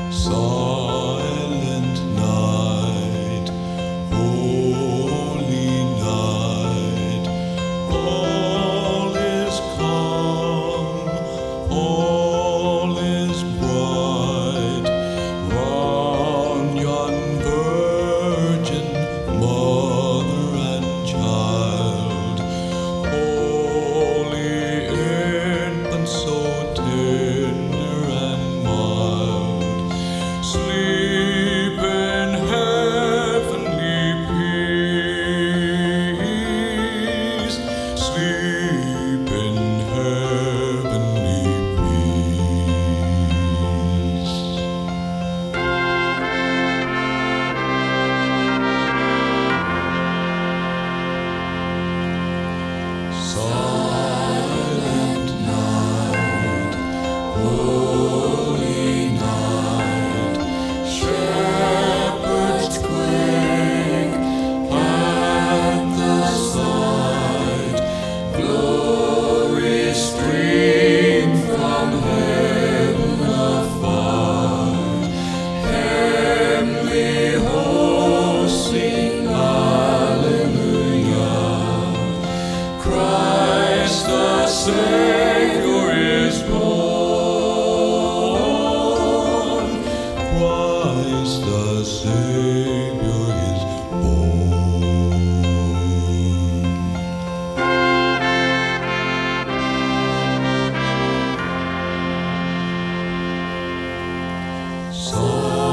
Silent night, holy night, all is calm, all is bright, round yon virgin mother and child, holy infant so tender and mild. Sleep in heavenly peace. Sleep in heavenly peace. Silent night, holy night, shepherds quake at the sight. Glory stream from heaven afar. Heavenly hosts sing hallelujah. Christ the Savior is born. Christ the Savior is born. So